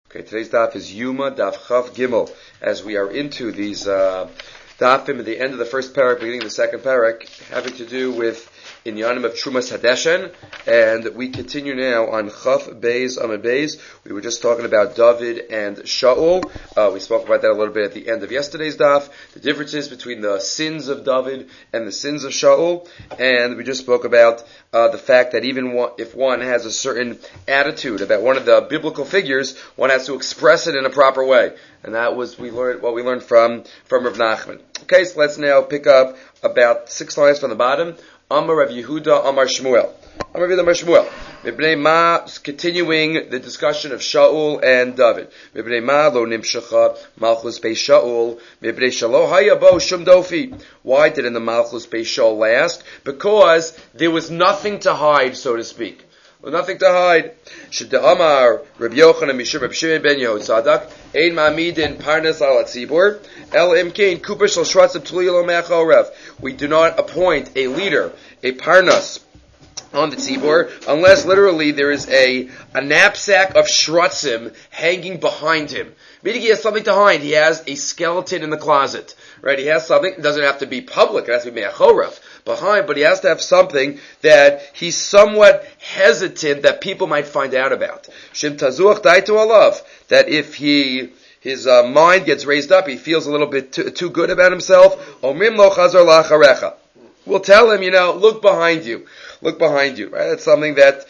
Okay, today's daf is Yuma Daf Chav Gimel. As we are into these dafim at the end of the first parak, beginning of the second parak, having to do with Inyanim of Trumas Hadeshen, and we continue now on Chav Beis Amud Beis. We were just talking about David and Shaul. We spoke about that a little bit at the end of yesterday's daf, the differences between the sins of David and the sins of Shaul, and we just spoke about the fact that even if one has a certain attitude about one of the biblical figures, one has to express it in a proper way. And that was what we learned from Rav Nachman. Okay, so let's now pick up about 6 lines from the bottom. Amar Rav Yehuda, Amar Shmuel. Amar Rav Yehuda, Amar Shmuel. Mibnei ma, continuing the discussion of Shaul and David. Mibnei ma lo nimshacha malchus bei Shaul. Mibnei shalo haya bo shum dofi. Why did in the malchus bei Shaul last? Because there was nothing to hide, so to speak. Well, nothing to hide. Shida Amar Rabbi Yochanan Mishur Rabbi Shimon ben Yehozadak Ein Ma'amidin Parnas al Tzibur El Imkein Kuper Shel Shratzim Tuli Lo Me'achal Rev. We do not appoint a leader, a Parnas, on the tzibur, unless literally there is a knapsack of shratzim hanging behind him. Meaning he has something to hide. He has a skeleton in the closet. Right? He has something. It doesn't have to be public. It has to be me'achorav, behind, but he has to have something that he's somewhat hesitant that people might find out about. Shim tazuach daitu alav. That if his mind gets raised up, he feels a little bit too good about himself. Omrim lo chazar la'acharecha. We'll tell him, look behind you. Look behind you, right? That's something that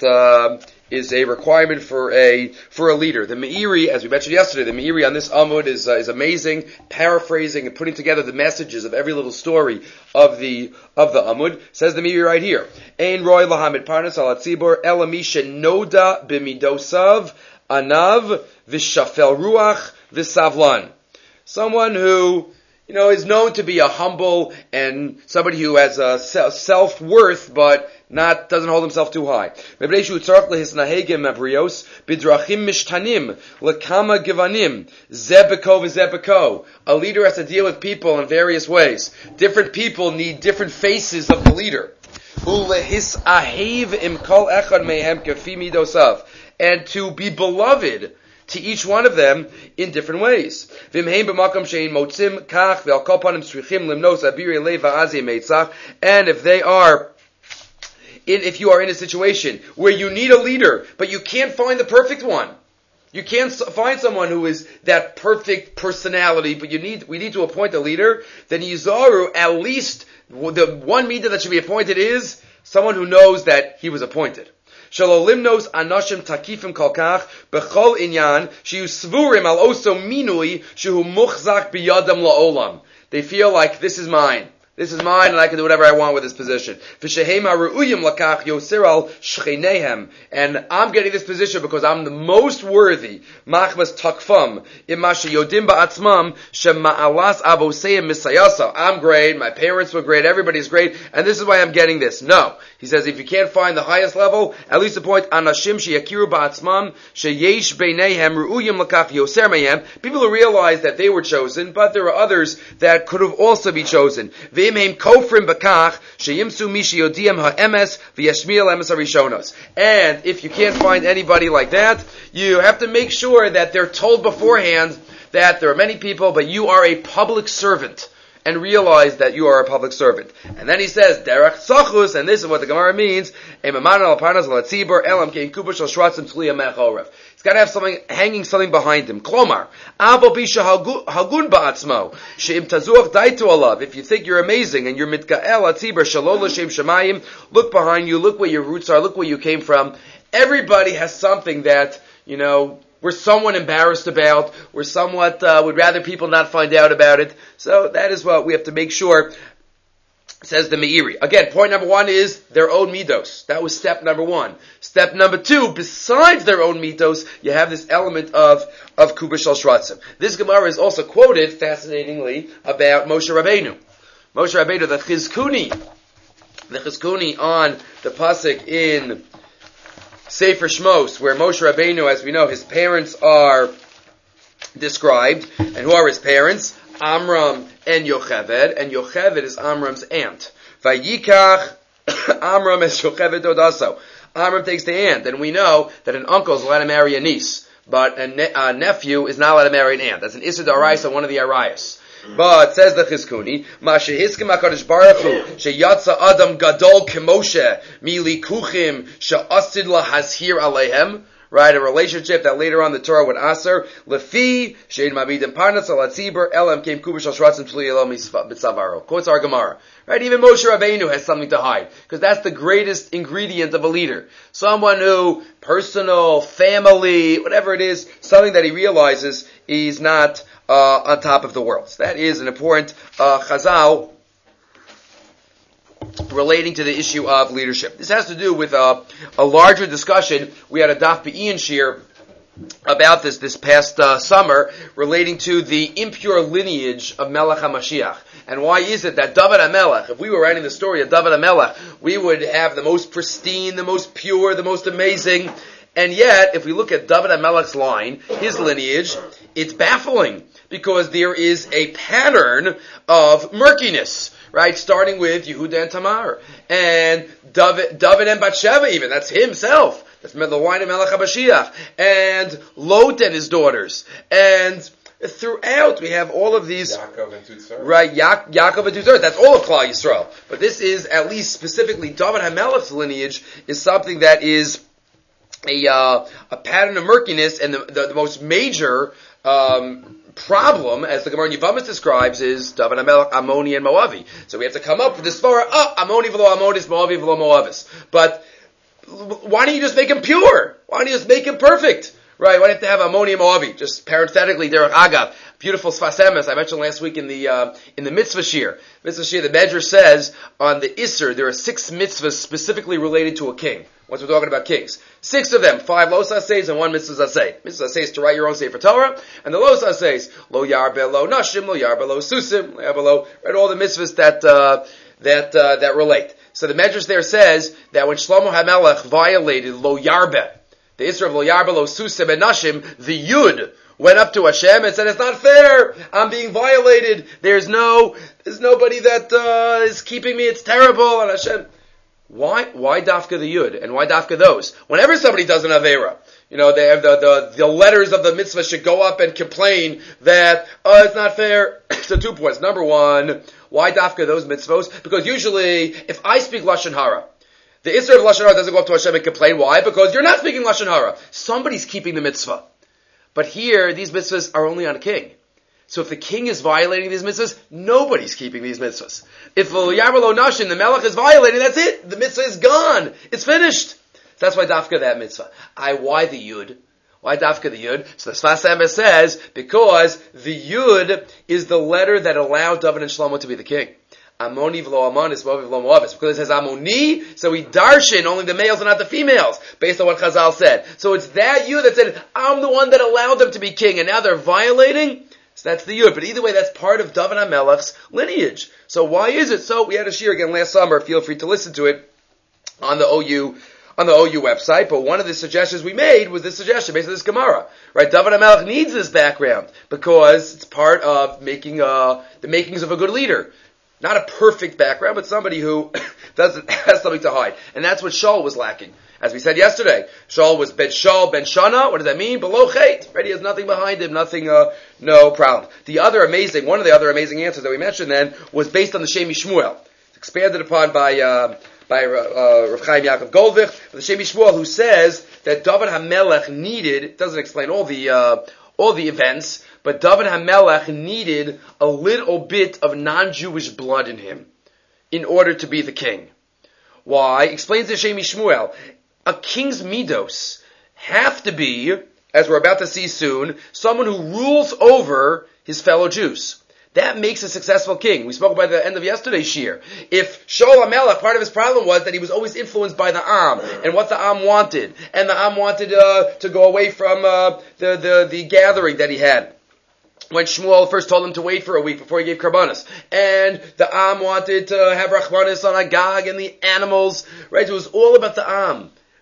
is a requirement for a leader. The Meiri, as we mentioned yesterday, the Meiri on this Amud is amazing, paraphrasing and putting together the messages of every little story of the Amud. Says the Meiri right here: Ein roy lahamid parnas al hatzibur ela mi shenoda b'midosav anav v'shafel ruach v'savlan. Someone who is known to be a humble and somebody who has a self-worth, but doesn't hold himself too high. A leader has to deal with people in various ways. Different people need different faces of the leader. And to be beloved to each one of them in different ways. And if you are in a situation where you need a leader, but you can't find the perfect one, you can't find someone who is that perfect personality, but we need to appoint a leader, then Yizaru, at least the one midah that should be appointed is someone who knows that he was appointed. Shalolimnos anashim takifim kolkach bechol inyan shehu svurim al oso minui shehu muchzak biyadam laolam. They feel like this is mine, and I can do whatever I want with this position. And I'm getting this position because I'm the most worthy. I'm great, my parents were great, everybody's great, and this is why I'm getting this. No. He says if you can't find the highest level, at least appoint anashim sheyakiru ba'atzmam sheyesh beinehem ru'uyim lakach yoser mehem. People who realize that they were chosen, but there are others that could have also be chosen. And if you can't find anybody like that, you have to make sure that they're told beforehand that there are many people, but you are a public servant. And realize that you are a public servant. And then he says, Derech Tzachus, and this is what the Gemara means, He's got to have something, hanging something behind him. Klomar, Hagun Ba'atzmo, She'im Tazuach Daitu Alav. If you think you're amazing, and you're Mitga'el Atzibur Shalol L'Shem Shemayim, look behind you, look where your roots are, look where you came from. Everybody has something that, we're somewhat embarrassed about, we're somewhat, would rather people not find out about it. So that is what we have to make sure, says the Meiri. Again, point number 1 is their own midos. That was step number 1. Step number 2, besides their own midos, you have this element of Kuber Shel Shratzim. This Gemara is also quoted, fascinatingly, about Moshe Rabbeinu. Moshe Rabbeinu, the Chizkuni on the pasuk in Sefer Shmos, where Moshe Rabbeinu, as we know, his parents are described. And who are his parents? Amram and Yocheved is Amram's aunt. Vayikach Amram es Yocheved Odaso. Amram takes the aunt, and we know that an uncle is allowed to marry a niece. but a nephew is not allowed to marry an aunt. That's an Issa D'Oraisa, one of the Arayas. But says the Chizkuni, Mashehiskim HaKadosh Baruch Hu sheyatza Adam Gadol Kemoshe milikuchim she'asid lahazhir aleihem. Right, a relationship that later on the Torah would aser lefi shein mabidim parnas al tzibur elam came kubish al shratzim tli elam mitzavaro. Quotes our Gemara. Right, even Moshe Rabbeinu has something to hide because that's the greatest ingredient of a leader. Someone who personal, family, whatever it is, something that he realizes he's not on top of the world. So that is an important chazal relating to the issue of leadership. This has to do with a larger discussion. We had a Daf Be'in Shir about this past summer relating to the impure lineage of Melech HaMashiach. And why is it that David HaMelech, if we were writing the story of David HaMelech, we would have the most pristine, the most pure, the most amazing. And yet, if we look at David HaMelech's line, his lineage, it's baffling because there is a pattern of murkiness. Right, starting with Yehuda and Tamar, and David and Bathsheba even, that's himself, that's the line of Melech HaMashiach, and Lot and his daughters, and throughout we have all of these, Yaakov and Tutzor. Right, Yaakov and Tutzor, that's all of Klal Yisrael, but this is, at least specifically, David HaMelech's lineage is something that is a pattern of murkiness, and the most major, problem, as the Gemara in Yevamos describes, is David HaMelech, Ammoni, and Moavi. So we have to come up with this svara, Ammoni v'lo Ammonis, Moavi v'lo Moavis. But why don't you just make him pure? Why don't you just make him perfect? Right, why do you have to have Ammoni and Moavi? Just parenthetically, Derech Agav, beautiful Sfas Emes, I mentioned last week in the Mitzvah Shir. Mitzvah Shir, the Medrash says, on the Isser, there are 6 mitzvahs specifically related to a king. Once we're talking about kings. 6 of them, 5 Lo Saseis and 1 Mitzvah Zasei. Mitzvah Zasei is to write your own Sefer Torah, and the Lo Saseis, Lo Yarbe Lo Nashim, Lo Yarbe Lo Susim, Lo Yarbe Lo, right, all the mitzvahs that relate. So the Medrash there says that when Shlomo HaMelech violated Lo Yarbe, the Isra of Lo Yarbe Lo Susim and Nashim, the Yud went up to Hashem and said, it's not fair, I'm being violated, there's nobody that is keeping me, it's terrible, and Hashem, why dafka the Yud? And why dafka those? Whenever somebody does an Aveira, they have the letters of the mitzvah should go up and complain that, it's not fair. So 2 points. Number 1, why dafka those mitzvahs? Because usually, if I speak Lashon Hara, the Isra of Lashon Hara doesn't go up to Hashem and complain. Why? Because you're not speaking Lashon Hara. Somebody's keeping the mitzvah. But here, these mitzvahs are only on a king. So if the king is violating these mitzvahs, nobody's keeping these mitzvahs. If Lo Yarbe Lo Nashim, the Melech is violating, that's it. The mitzvah is gone. It's finished. So that's why dafka that mitzvah. Why the Yud? Why dafka the Yud? So the Sfas Emes says, because the Yud is the letter that allowed David and Shlomo to be the king. Ammoni v'lo Ammonis, Moavi v'lo Moavis. Because it says Ammoni, so we darshan only the males and not the females, based on what Chazal said. So it's that Yud that said, I'm the one that allowed them to be king, and now they're violating. So that's the Yud. But either way, that's part of David HaMelech's lineage. So why is it? So we had a shir again last summer. Feel free to listen to it on the OU website. But one of the suggestions we made was this suggestion based on this Gemara. Right? David HaMelech needs this background because it's part of making the makings of a good leader. Not a perfect background, but somebody who has something to hide. And that's what Shaul was lacking. As we said yesterday, Shaul was Ben Shaul, Ben Shana. What does that mean? Below Chait. Right? He has nothing behind him, nothing, no problem. One of the other amazing answers that we mentioned then was based on the Shem Shmuel. It's expanded upon by Rav Chaim Yaakov Goldvich, the Shem Shmuel, who says that David HaMelech needed, it doesn't explain all the events, but David HaMelech needed a little bit of non-Jewish blood in him in order to be the king. Why? Explains the Shem Shmuel. A king's midos have to be, as we're about to see soon, someone who rules over his fellow Jews. That makes a successful king. We spoke about the end of yesterday's shir. If Shaul HaMelech, part of his problem was that he was always influenced by the Am, and what the Am wanted. And the Am wanted to go away from the gathering that he had. When Shmuel first told him to wait for a week before he gave Karbanis. And the Am wanted to have Rachmanis on Agag and the animals. Right? It was all about the Am.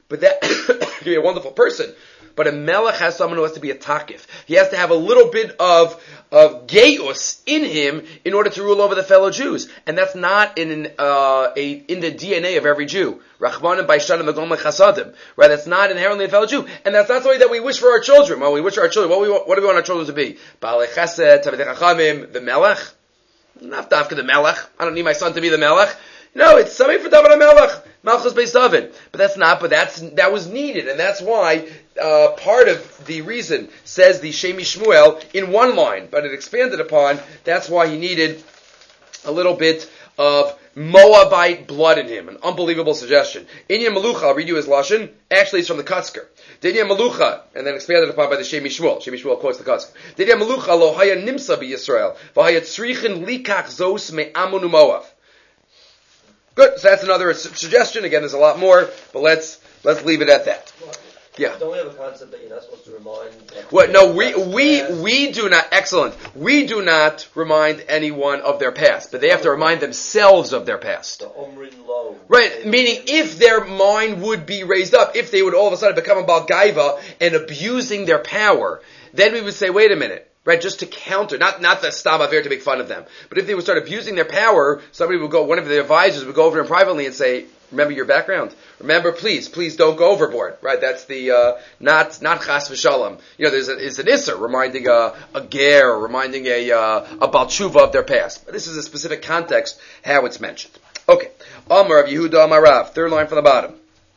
but that could be a wonderful person. But a melech has someone who has to be a takif. He has to have a little bit of geus in him in order to rule over the fellow Jews. And that's not in the DNA of every Jew. Rachmanim baishanim v'gom lechasadim. Right? That's not inherently a fellow Jew. And that's not something that we wish for our children. When we wish for our children, what do we want our children to be? Baalei chesed, Talmidei chachamim, the melech? Not dafka the melech. I don't need my son to be the melech. No, it's something for David HaMelech, Malchus Beis David. But that was needed, and that's why, part of the reason, says the Shemi Shmuel, in one line, but it expanded upon, that's why he needed a little bit of Moabite blood in him. An unbelievable suggestion. Inyan Malucha, I'll read you his Lashon, actually it's from the Kutzker. Dinyan Malucha, and then expanded upon by the Shemi Shmuel. Shemi Shmuel quotes the Kutzker. Dinyan Malucha lo haya nimsa bi Yisrael, v'haya tzrichin likach zos me Ammon u'Moav. Good. So that's another suggestion. Again, there's a lot more, but let's leave it at that. Yeah. Don't we have a concept that you're not supposed to remind? What? No, we do not. Excellent. We do not remind anyone of their past, but they have to remind themselves of their past. The Omrin Lo. Right. Meaning, if their mind would be raised up, if they would all of a sudden become a Baal Gaiva and abusing their power, then we would say, wait a minute. Right, just to counter, not the Stam Aver to make fun of them, but if they would start abusing their power, one of their advisors would go over to them privately and say, remember your background. Remember, please don't go overboard. Right, that's the, not Chas v'Shalom. There's an Isser reminding a ger, reminding a Baal Tshuva of their past. But this is a specific context, how it's mentioned. Okay. Amar of Yehuda Amar Rav, third line from the bottom.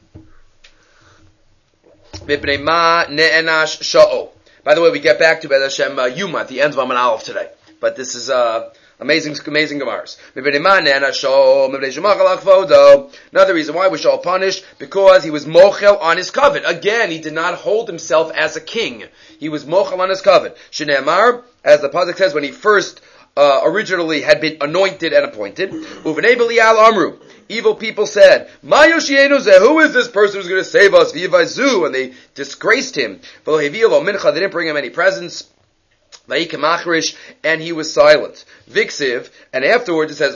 Mipnei ma ne'enash sha'o. By the way, we get back to Be'ez Hashem Yuma at the end of Amman Aleph today. But this is amazing Gemaras. Another reason why was Shaul punished, because he was mochel on his covet. Again, he did not hold himself as a king. He was mochel on his covet. Shneimar, as the pasuk says, when he first originally had been anointed and appointed, Uvenei Belial Amru. Evil people said, who is this person who's going to save us? And they disgraced him. They didn't bring him any presents. And he was silent. Viksiv, and afterwards it says,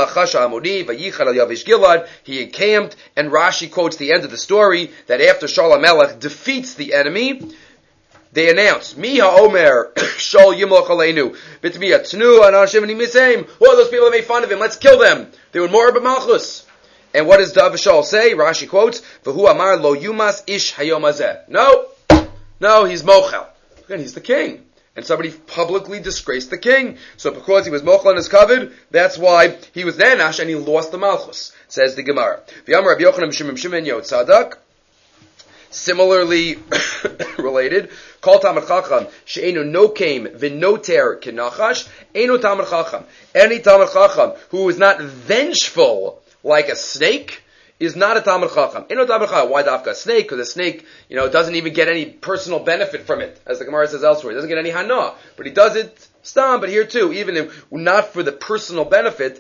he encamped, and Rashi quotes the end of the story, that after Shaul HaMelech defeats the enemy, they announced, Mi ha'omer Shaul yimloch aleinu b'tmiya tnu anashim v'nimisayim. All those people that made fun of him, let's kill them. They were more b'malchus. And what does David Shaul say? Rashi quotes, V'hu amar lo yumas ish hayom hazeh. No, he's mochel. Again, he's the king. And somebody publicly disgraced the king. So because he was mochel on his covet, that's why he was ne'enash and he lost the malchus, says the Gemara. V'yamar Rabbi Yochanan b'Shimon Shimon Yotzadak. Similarly related, Kol Talmid Chacham she'enu nokem v'noter k'nachash enu Talmid Chacham. Any Talmid Chacham who is not vengeful like a snake is not a Talmid Chacham. Enu Talmid Chacham. Why dafka a snake? Because a snake, doesn't even get any personal benefit from it, as the Gemara says elsewhere. He doesn't get any hana, but he does it stam. But here too, even if not for the personal benefit,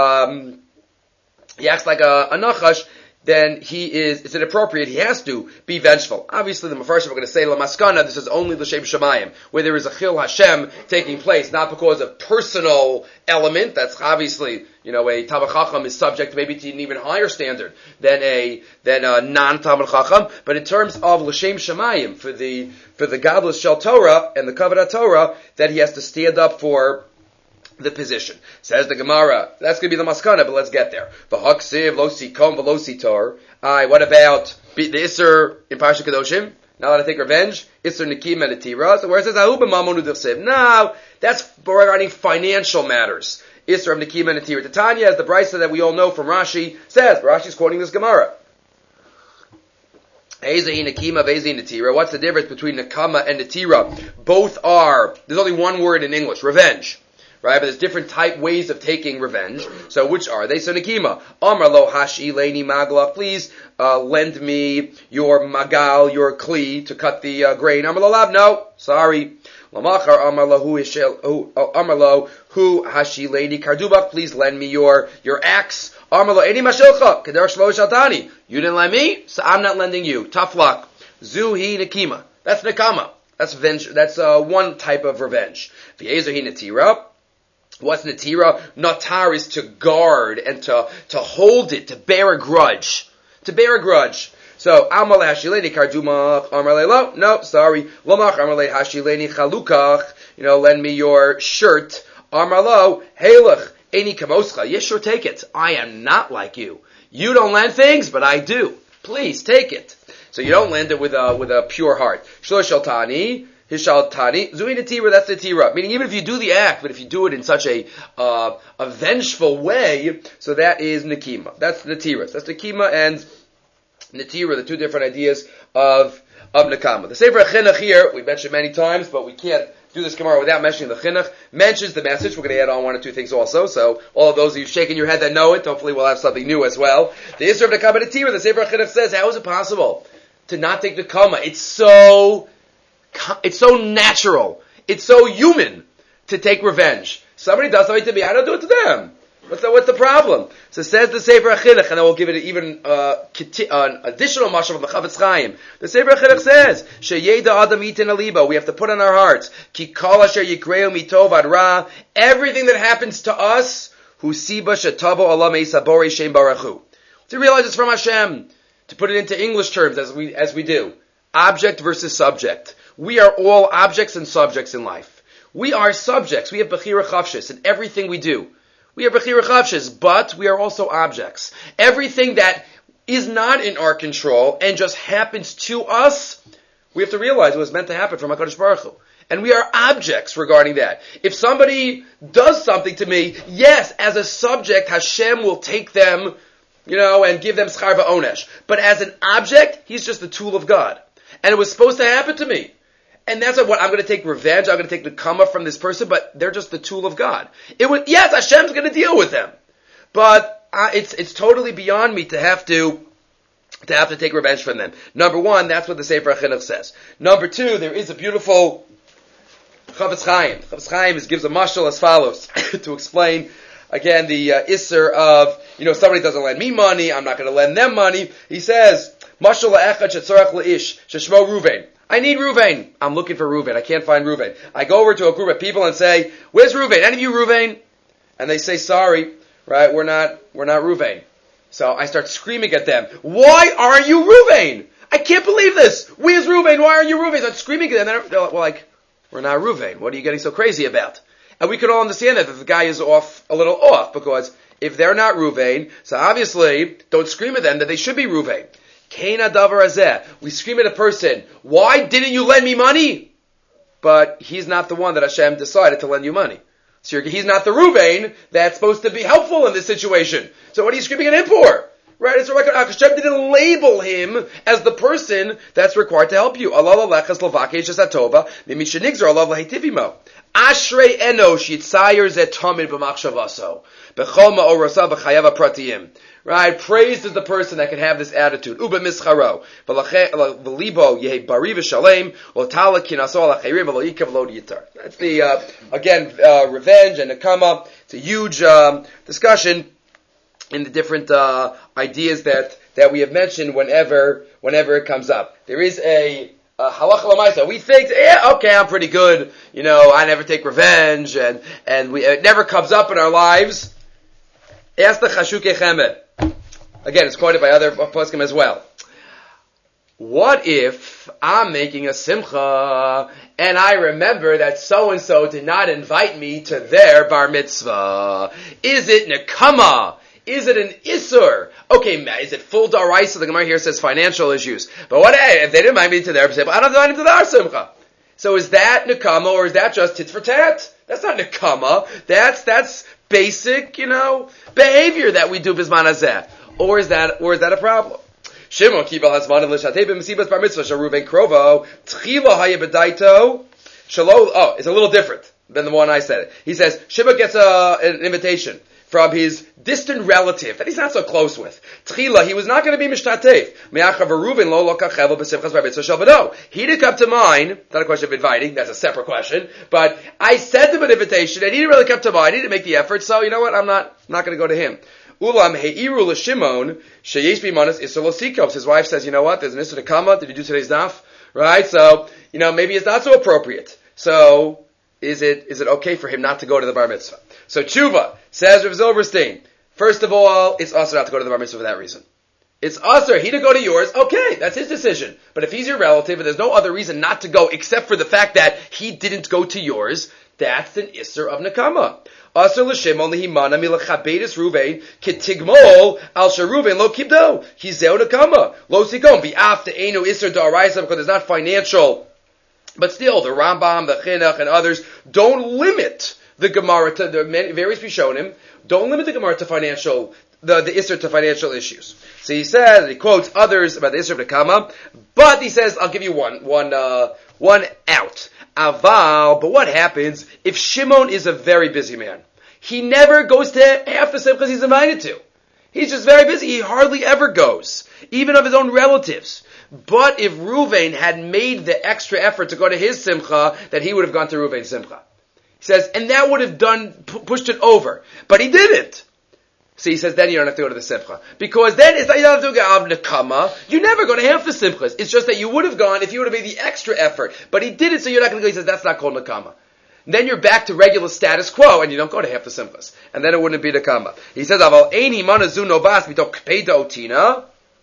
he acts like a nachash. Then it's inappropriate. He has to be vengeful. Obviously, the Mefarshim are going to say, Lamaskana, this is only L'Shem Shamayim, where there is a Chil Hashem taking place, not because of personal element. That's obviously, a Talmid Chacham is subject maybe to an even higher standard than a non-Talmid Chacham. But in terms of L'Shem Shamayim, for the godless Shel Torah and the Kavod Torah, that he has to stand up for the position. Says the Gemara, that's going to be the maskana, but let's get there. V'haksiv lo sikom v'lo sitor. What about the Isser in Parsha Kedoshim? Now that I take revenge, Isser Nikim and Atira. So where it says Ahu b'mamonu d'chsev. No, that's regarding financial matters. Isser of Nikim and Atira. Tanya, as the brisa that we all know from Rashi says, Rashi's quoting this Gemara. What's the difference between Nakama and Natira? Both are, there's only one word in English, revenge. Right, but there's different ways of taking revenge. So which are they? So Nikima, Amar lo hashi leini magla, please lend me your magal, your kli to cut the grain. Amar lo lav, no, sorry. Lamachar Amar lo hu hashi leini kardubak, please lend me your axe. Amar lo eni mashilcha keder shlo shaltani. You didn't lend me, so I'm not lending you. Tough luck. Zuhi Nikima. That's Nikama. That's revenge. That's one type of revenge. V'yezahi Natira. What's Natira? Natar is to guard and to hold it, to bear a grudge. To bear a grudge. So, Amal hashileni kardumach, Amarle lo. No, sorry. Lomach Amarle hashileni chalukach. Lend me your shirt. Amarlo, Halach, Eni kamoscha. Yes, sure, take it. I am not like you. You don't lend things, but I do. Please, take it. So you don't lend it with a pure heart. Shlosh al tani. Hishal tani, zui netira, that's the tira. Meaning even if you do the act, but if you do it in such a vengeful way, so that is nekima. That's netira. That's nekima and netira, the two different ideas of nekama. The Sefer Chinuch here, we mentioned many times, but we can't do this Gemara without mentioning the Chinuch, mentions the message. We're going to add on one or two things also. So all of those of you shaking your head that know it, hopefully we'll have something new as well. The Isra of nekama netira, the Sefer Chinuch says, how is it possible to not take nekama? It's so natural. It's so human to take revenge. Somebody does something to me, I don't do it to them. What's the problem? So says the Sefer Chinuch, and I will give it even an additional mashal from the Chavetz Chaim. The Sefer Chinuch says, "Sheyeda adam itin aliba." We have to put on our hearts, "Ki kol asher yikreu mitov ad ra." Everything that happens to us, "Hu siba shetavo Allah meisabori shem barachu." To realize it's from Hashem. To put it into English terms, as we do, object versus subject. We are all objects and subjects in life. We are subjects. We have Bechira Chavshis in everything we do. We are Bechira Chavshis, but we are also objects. Everything that is not in our control and just happens to us, we have to realize it was meant to happen from HaKadosh Baruch Hu. And we are objects regarding that. If somebody does something to me, yes, as a subject, Hashem will take them, and give them schar va'onesh. But as an object, he's just the tool of God. And it was supposed to happen to me. And that's what I'm going to take revenge. I'm going to take the nekama from this person, but they're just the tool of God. Yes, Hashem's going to deal with them, but it's totally beyond me to have to take revenge from them. Number one, that's what the Sefer Chinuch says. Number two, there is a beautiful Chavetz Chaim. Chavetz Chaim gives a mashal as follows to explain again the isser of somebody doesn't lend me money, I'm not going to lend them money. He says mashal la'echad shetzorach la'ish sheshmo Ruvain. I need Ruvain. I'm looking for Ruvain. I can't find Ruvain. I go over to a group of people and say, "Where's Ruvain? Any of you Ruvain?" And they say, "Sorry, right? We're not Ruvain." So I start screaming at them. "Why aren't you Ruvain? I can't believe this. Where's Ruvain? Why aren't you Ruvain?" I start screaming at them. And they're like, "We're not Ruvain. What are you getting so crazy about?" And we could all understand that the guy is a little off, because if they're not Ruvain, so obviously don't scream at them that they should be Ruvain. Keina davar hazeh. We scream at a person, "Why didn't you lend me money?" But he's not the one that Hashem decided to lend you money. So he's not the Ruvain that's supposed to be helpful in this situation. So what are you screaming at him for? Right? It's like Hashem didn't label him as the person that's required to help you. Allah alecha Slovakia shesatova mimishenigzer Allah lahitivimo. Ashrei enosh yitzayer zeh tamid b'machshavaso b'chol ma'orasa b'chayav pratiyim. Right? Praised is the person that can have this attitude. Uba mischaro. V'libo yehi bari v'shalem. L'tala kinaso l'chayrim v'lo yikav lo yitar. That's the, revenge and nekama. It's a huge, discussion in the different, ideas that we have mentioned whenever it comes up. There is a halacha l'maisa. We think, okay, I'm pretty good. I never take revenge and it never comes up in our lives. Ask the Chashukei Chemed. Again, it's quoted by other poskim as well. What if I'm making a simcha and I remember that so-and-so did not invite me to their bar mitzvah? Is it nekama? Is it an isur? Okay, is it full daraisa? The Gemara here says financial issues. But what if they didn't invite me to their simcha? I don't invite them to their simcha. So is that nekama or is that just tit for tat? That's not nekama. That's basic, behavior that we do bisman hazeh. Or is that a problem? Shimon kibel hazman l'shatei b'mesibas bar mitzvah sharuven krovo tchila hayebedaito shalo. Oh, it's a little different than the one I said. He says Shimon gets an invitation from his distant relative that he's not so close with. Tchila, he was not going to be mishtatev. Me'achav Ruven lo lokachel b'simchas bar mitzvah shel b'no. He didn't come to mind. Not a question of inviting. That's a separate question. But I sent him an invitation, and he didn't really come to mind. He didn't make the effort. So you know what? I'm not going to go to him. Ulam heiru l'Shimon sheyesh b'imanas isur l'sikos. His wife says, "You know what? There's an isur nekama. Did you do today's daf? Right? So maybe it's not so appropriate. So is it okay for him not to go to the bar mitzvah?" So tshuva says Rav Zilberstein. First of all, it's also not to go to the bar mitzvah for that reason. It's us or he to go to yours. Okay, that's his decision. But if he's your relative and there's no other reason not to go except for the fact that he didn't go to yours, that's an isser of nekama. Asr l'shimon lehimana milachabedis Ruvain ketigmol al sheruvain lo kibdo hizeu nekama lo sikom v'af te'enu isser da'araisa because it's not financial. But still, the Rambam, the Chinuch, and others don't limit the Gemara to the various Rishonim. Don't limit the Gemara to financial, the Isser to financial issues. So he says, he quotes others about the Isser of Nekama, but he says, I'll give you one out. Aval, but what happens if Shimon is a very busy man? He never goes to half the simchas he's invited to. He's just very busy. He hardly ever goes, even of his own relatives. But if Ruvain had made the extra effort to go to his simcha, then he would have gone to Ruvain's simcha. He says, and that would have pushed it over. But he didn't. So he says, then you don't have to go to the simcha. Because then it's not, you don't have to go av nekama. You never go to half the simchas. It's just that you would have gone if you would have made the extra effort. But he didn't, so you're not going to go. He says, that's not called nekama. Then you're back to regular status quo, and you don't go to half the simchas. And then it wouldn't be nekama. He says, aval eini manazu novas mitok kpeida otina.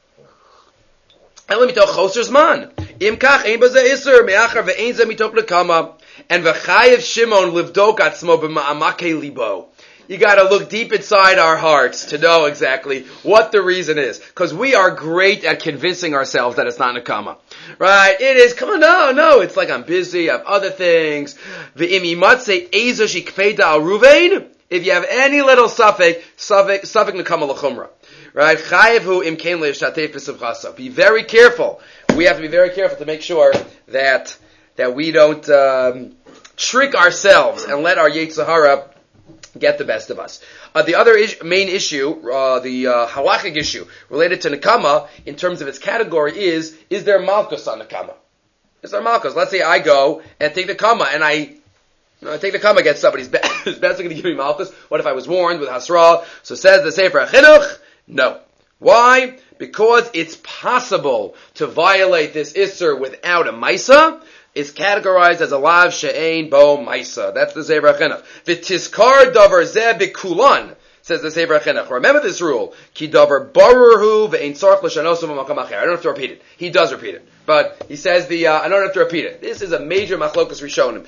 And let me tell Choser's man. Im kach ein baze iser me'achar ve'ein ze mitok nekama. And v'chayev Shimon livdok atzmo b'ma'amake libo. You gotta look deep inside our hearts to know exactly what the reason is. Because we are great at convincing ourselves that it's not nekama. Right? It is, come on, no, it's like I'm busy, I have other things. V'im imatze ezo shikpeida al Ruvain. If you have any little suffix nekama l'chumra. Right? Chayevu im kein le'shatef b'simchasa. Be very careful. We have to be very careful to make sure that we don't trick ourselves and let our Yetzer Hara get the best of us. The other main issue, the halachic issue related to nekama in terms of its category is there malchus on nekama? Is there malchus? Let's say I go and take the kama and I take the kama against somebody's best. Is best going to give me malchus? What if I was warned with hasra? So says the Sefer HaChinuch, no. Why? Because it's possible to violate this isser without a maisa. Is categorized as a lav she'ein bo maisa. That's the Sefer HaChinuch. V'tiskar davar zeh bikulan, says the Sefer HaChinuch. Remember this rule. Ki davar barurhu ve'ein tzarich l'shanosu v'makam acher. I don't have to repeat it. He does repeat it. But he says I don't have to repeat it. This is a major machlokas rishonim.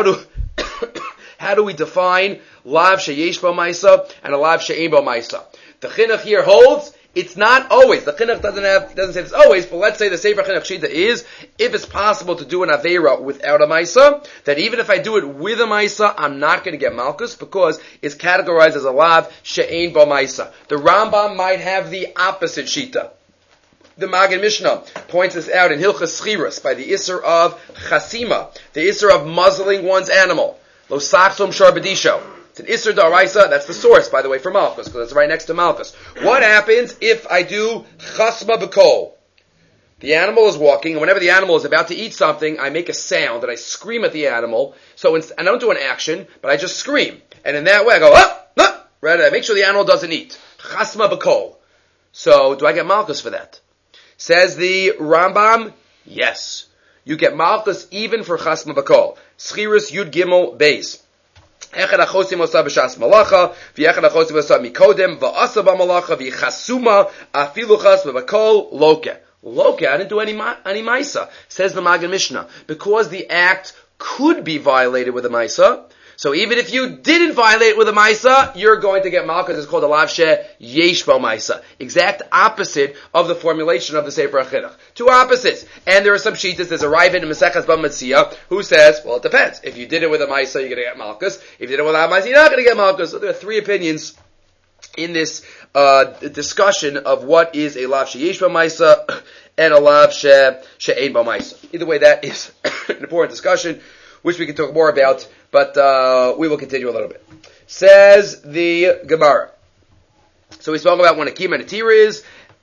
How do we define lav she'yesh bo maisa and a lav she'ein bo maisa? The Chinuch here holds it's not always. The Chinuch doesn't say it's always, but let's say the Sefer Chinuch Shita is, if it's possible to do an Aveira without a Maisa, that even if I do it with a Maisa, I'm not going to get Malchus, because it's categorized as a Lav She'ein Bo Maisa. The Rambam might have the opposite Shita. The Magen Mishnah points this out in Hilchas Schiras by the Isser of Chasima, the Isser of muzzling one's animal. Lo Sachsom Shar B'disho. It's an Isser Daraisa, that's the source, by the way, for Malchus, because it's right next to Malchus. What happens if I do Chasma B'kol? The animal is walking, and whenever the animal is about to eat something, I make a sound, and I scream at the animal, so I don't do an action, but I just scream. And in that way, I go, right? I make sure the animal doesn't eat. Chasma B'kol. So, do I get Malchus for that? Says the Rambam, yes. You get Malchus even for Chasma B'kol. Schiras Yud Gimel Beis. Echad achosim osa b'shas malacha, v'echad achosim osa mikodem, v'asa b'malacha, v'chasuma, afilu chas v'bakol, loke. Loke, I didn't do any maisa, says the Magen Mishnah, because the act could be violated with a maisa. So even if you didn't violate it with a maisa, you're going to get malchus. It's called a lav she'yesh bo maisa. Exact opposite of the formulation of the Sefer HaChinuch. Two opposites. And there are some shittas. There's a Ravid in Maseches Bava Metzia who says, well, it depends. If you did it with a maisa, you're going to get malchus. If you did it without a maisa, you're not going to get malchus. So there are three opinions in this discussion of what is a lav she'yesh bo maisa and a lav she'ein bo maisa. Either way, that is an important discussion, which we can talk more about, but we will continue a little bit. Says the Gemara. So we spoke about when a kima and a tira is,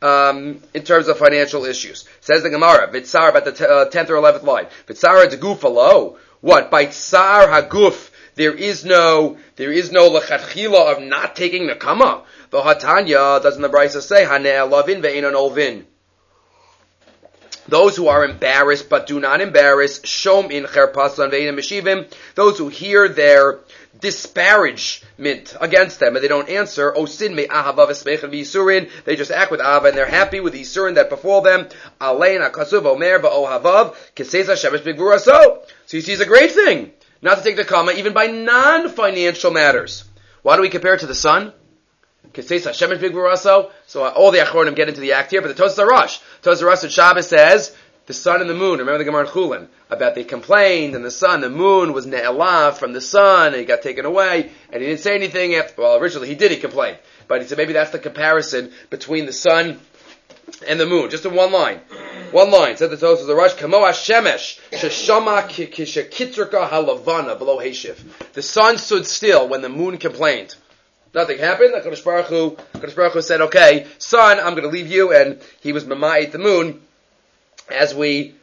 in terms of financial issues. Says the Gemara, Vitsar, about the 10th or 11th line. Vitsar haguf alo. What? By tsar haguf, there is no lechatchila of not taking the kama. The Hatanya, doesn't the Brisa say, Haneh lavin ve'enon olvin? Those who are embarrassed but do not embarrass, shom in cherpasan ve'inam meshivim. Those who hear their disparagement against them and they don't answer, osin me ahava v'smeichen v'yisurin. They just act with ahava and they're happy with the yisurin that befall them. Alein akasuv omer va'ohavav keseza shemesh b'gvuraso. So you see, it's a great thing not to take the kama even by non-financial matters. Why do we compare it to the sun? Kesesa shemesh b'gvuraso. So all the achronim get into the act here, but the Tosas Rush. Tosas Rush at Shabbos says the sun and the moon. Remember the Gemara in Chulin about they complained, and the moon was ne'elav from the sun, and he got taken away, and he didn't say anything after. Well, originally he did. He complained, but he said maybe that's the comparison between the sun and the moon. Just in one line. One line. Said the Tosas Rush. Kamo hashemesh sheshama kishekitzurka halavana below heishiv. The sun stood still when the moon complained. Nothing happened. HaKadosh Baruch Hu said, okay, sun, I'm going to leave you, and he was mamait the moon, as we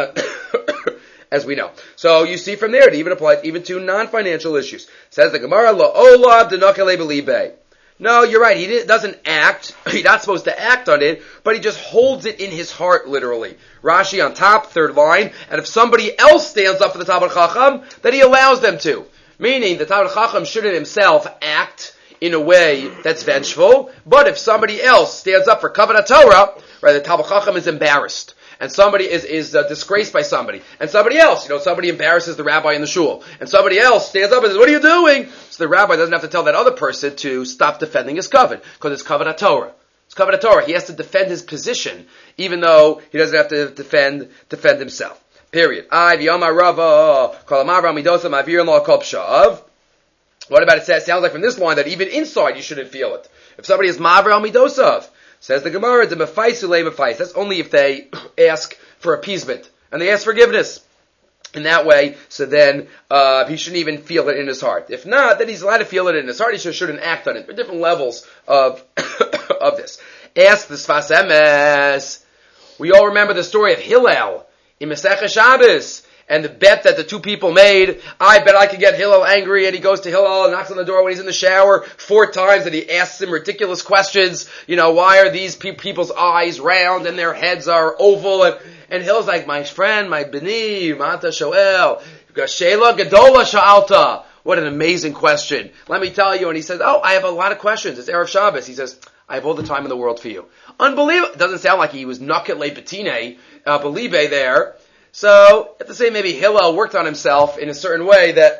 know. So you see from there, it even applies even to non-financial issues. Says the Gemara, La'olav denakele b'libei. No, you're right, he doesn't act, he's not supposed to act on it, but he just holds it in his heart, literally. Rashi on top, third line, and if somebody else stands up for the Talmid Chacham, then he allows them to. Meaning, the Talmid Chacham shouldn't himself act in a way that's vengeful, but if somebody else stands up for Kavanah Torah, right, the Talmid Chacham is embarrassed, and somebody is disgraced by somebody, and somebody else, somebody embarrasses the rabbi in the shul, and somebody else stands up and says, what are you doing? So the rabbi doesn't have to tell that other person to stop defending his covenant, because it's Kavanah Torah. It's Kavanah Torah. He has to defend his position, even though he doesn't have to defend himself. Period. What about it? Sounds like from this line that even inside you shouldn't feel it. If somebody is maver al midosav, says the Gemara, that's only if they ask for appeasement and they ask forgiveness. In that way, so then he shouldn't even feel it in his heart. If not, then he's allowed to feel it in his heart. He shouldn't act on it. There are different levels of of this. Ask the Sfas Emes. We all remember the story of Hillel in Masechah Shabbos. And the bet that the two people made, I bet I could get Hillel angry, and he goes to Hillel and knocks on the door when he's in the shower 4 times, and he asks him ridiculous questions. Why are these people's eyes round and their heads are oval? And Hillel's like, my friend, my beni, mata shoel, shela gedola sha'alta. What an amazing question. Let me tell you. And he says, I have a lot of questions. It's Erev Shabbos. He says, I have all the time in the world for you. Unbelievable. It doesn't sound like he was naket le'betine, believe there. So, you have to say maybe Hillel worked on himself in a certain way that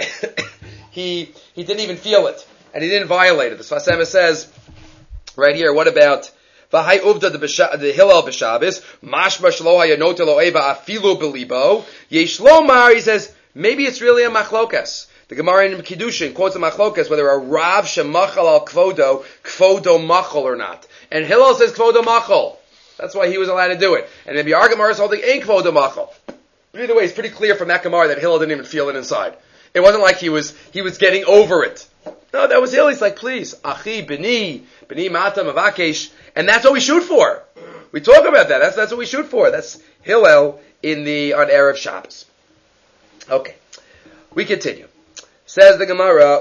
he didn't even feel it, and he didn't violate it. The Sfas Emes says, right here, what about V'hai uvda the Hillel b'Shabbos, mashma shlo hayanot lo eva afilu belibo, yesh lomar, he says, maybe it's really a machlokas. The Gemara in Kiddushin quotes a machlokas, whether a Rav shemachal al kvodo machol or not. And Hillel says kvodo machol. That's why he was allowed to do it. And maybe our Gemara is holding ein kvodo machol. But either way, it's pretty clear from that Gemara that Hillel didn't even feel it inside. It wasn't like he was getting over it. No, that was Hillel. He's like, please, achi, beni mata mavakesh, and that's what we shoot for. We talk about that. That's what we shoot for. That's Hillel on Erev Shabbos. Okay, we continue. Says the Gemara,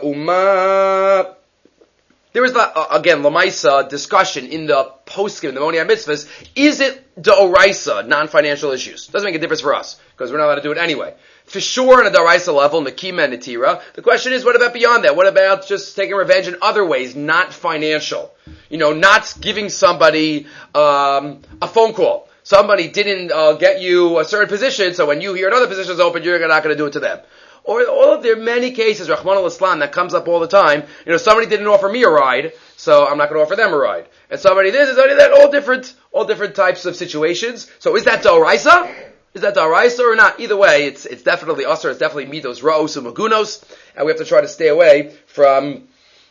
Uma. There was again Lamaisa discussion in the poskim, in the Moni HaMitzvahs. Is it D'Oraisa, non-financial issues? Doesn't make a difference for us because we're not allowed to do it anyway. For sure, on a D'Oraisa level, Mekima and Natira. The question is, what about beyond that? What about just taking revenge in other ways, not financial? Not giving somebody a phone call. Somebody didn't get you a certain position, so when you hear another position is open, you're not going to do it to them. Or there are many cases, Rahman al-Islam, that comes up all the time. Somebody didn't offer me a ride, so I'm not going to offer them a ride. And somebody this, and somebody that, all different types of situations. So is that D'Oraisa? Is that D'Oraisa or not? Either way, it's definitely usher, it's definitely mitos ra'os u'magunos, and we have to try to stay away from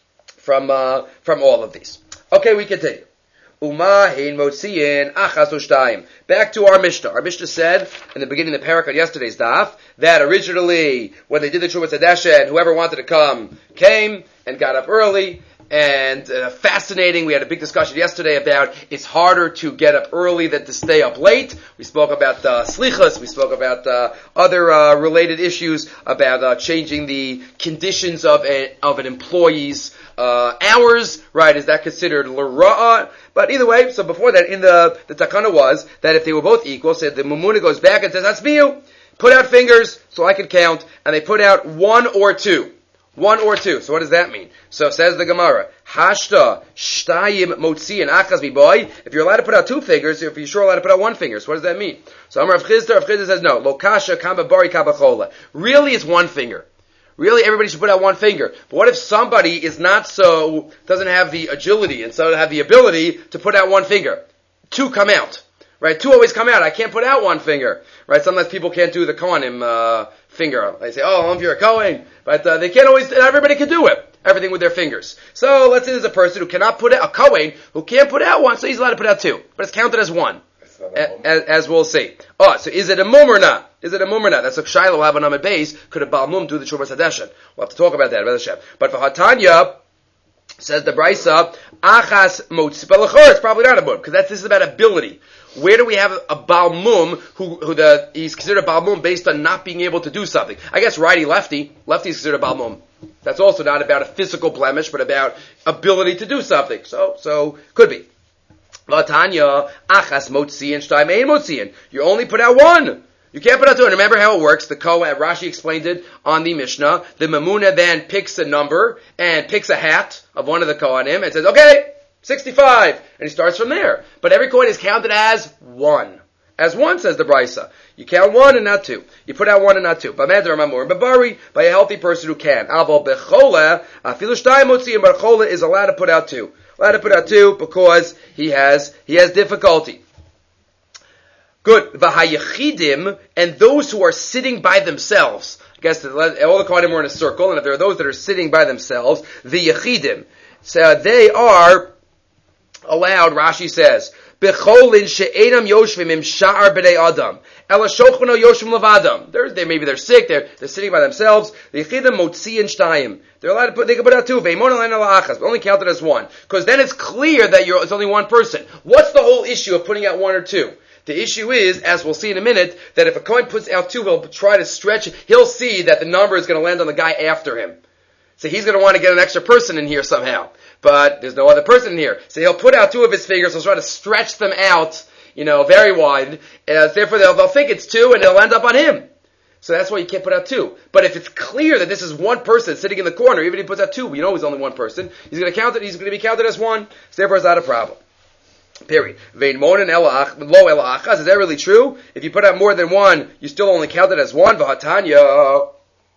all of these. Okay, we continue. Back to our Mishnah. Our Mishnah said in the beginning of the parak on yesterday's daf that originally when they did the Trumas Hadeshen, whoever wanted to come came and got up early, and fascinating. We had a big discussion yesterday about it's harder to get up early than to stay up late. We spoke about slichas. We spoke about other related issues about changing the conditions of an employee's hours. Right? Is that considered l'ra'ah? But either way, so before that, in the takana was that if they were both equal, said the mumuna goes back and says, "Atzbiu, put out fingers so I can count," and they put out one or two. One or two. So what does that mean? So says the Gemara, Hashta shtayim motziin achas biboy. If you're allowed to put out two fingers, if you're sure allowed to put out one finger, so what does that mean? So Amar Rav Chisda says no. Lokasha kamba bari kabachola. Really, it's one finger. Really, everybody should put out one finger. But what if somebody is not so, doesn't have the agility and so have the ability to put out one finger? Two come out. Right? Two always come out. I can't put out one finger. Right? Sometimes people can't do the Kohanim finger. They say, "Oh, if you're a Kohen," but they can't always. Everybody can do it. Everything with their fingers. So let's say there's a person who cannot put out a Kohen who can't put out one, so he's allowed to put out two, but it's counted as one, as we'll see. Oh, so is it a mum or not? Is it a mum or not? That's a Shiloh have on Amid Beis. Could a Baal Mum do the Shuvas Hadeshen? We'll have to talk about that. But for Hatanya, says the Brisa, Achas Motzi. It's probably not a mum, because this is about ability. Where do we have a Baal Mum he's considered a Baal Mum based on not being able to do something? I guess righty-lefty. Lefty is considered a Baal Mum. That's also not about a physical blemish, but about ability to do something. So could be. Latanya, achas motziin, shtaim ein motziin. You only put out one. You can't put out two. And remember how it works. The Kohen, Rashi explained it on the Mishnah. The Mamuna then picks a number and picks a hat of one of the Kohanim and says, "Okay, 65. And he starts from there. But every coin is counted as one. As one, says the Brisa. You count one and not two. You put out one and not two. By a healthy person who can. But Chola is allowed to put out two. Allowed to put out two because he has difficulty. Good. V'hayechidim, and those who are sitting by themselves. I guess all the Kohanim were in a circle, and if there are those that are sitting by themselves, the yechidim. So they are allowed, Rashi says, Becholin she'enam yoshvim im sha'ar b'nei adam. Ela shochano yoshvim levadam. Maybe they're sick, they're sitting by themselves. The yechidim motziin shtayim. They're allowed to they can put out two. Ve'imon alein ala achas, but only counted as one. Because then it's clear that it's only one person. What's the whole issue of putting out one or two? The issue is, as we'll see in a minute, that if a Kohen puts out two, he'll try to stretch it. He'll see that the number is going to land on the guy after him. So he's going to want to get an extra person in here somehow. But there's no other person in here. So he'll put out two of his fingers, he'll try to stretch them out, very wide. Therefore they'll think it's two and it'll end up on him. So that's why you can't put out two. But if it's clear that this is one person sitting in the corner, even if he puts out two, he's only one person, he's going to be counted as one. So therefore it's not a problem. Period. Vein monin lo ela achas. Is that really true? If you put out more than one, you still only count it as one. V'hatanya.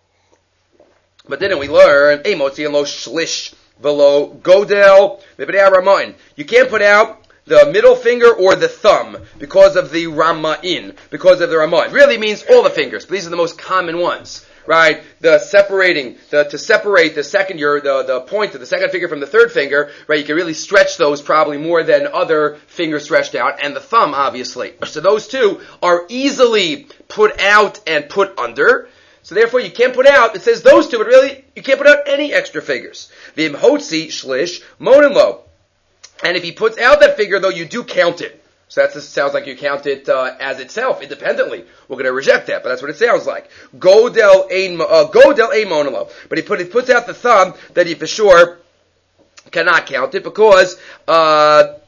But didn't we learn? Emotzi and lo shlish velo godel v'bnei ramain. You can't put out the middle finger or the thumb because of the ramain. Because of the ramain. Really means all the fingers. But these are the most common ones. Right? To separate the second, the point of the second finger from the third finger, right? You can really stretch those probably more than other fingers stretched out, and the thumb, obviously. So those two are easily put out and put under. So therefore you can't put out, it says those two, but really, you can't put out any extra figures. The imhotzi, shlish, monin lo. And if he puts out that figure, though, you do count it. So that sounds like you count it as itself, independently. We're going to reject that, but that's what it sounds like. Godel ein monolo. But he puts out the thumb that he for sure cannot count it because that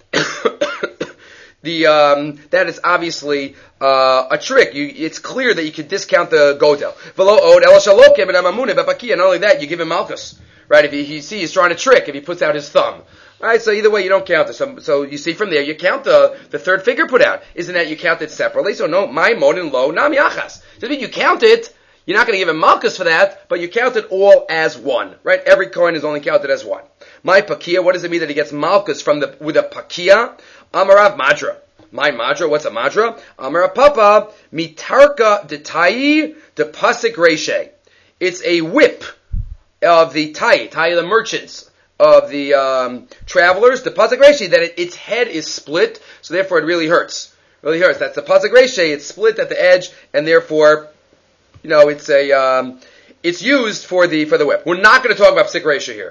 is obviously a trick. It's clear that you can discount the godel. Not only that, you give him malchus. Right? If you see he's trying to trick, if he puts out his thumb. Right, so either way, you don't count it. So you see from there, you count the third finger put out. Isn't that you count it separately? So no, my monin lo nam yachas. Doesn't mean you count it. You're not going to give him malchus for that, but you count it all as one. Right? Every coin is only counted as one. My pakia, what does it mean that he gets malchus with a pakia? Amarav madra. My madra, what's a madra? Amarav papa, mitarka detayi de pasik reshe. It's a whip of the tai of the merchants. Of the travelers, the pasuk reshi, that its head is split, so therefore it really hurts. Really hurts. That's the pasuk reshi. It's split at the edge, and therefore, it's used for the whip. We're not going to talk about pasuk reshi here.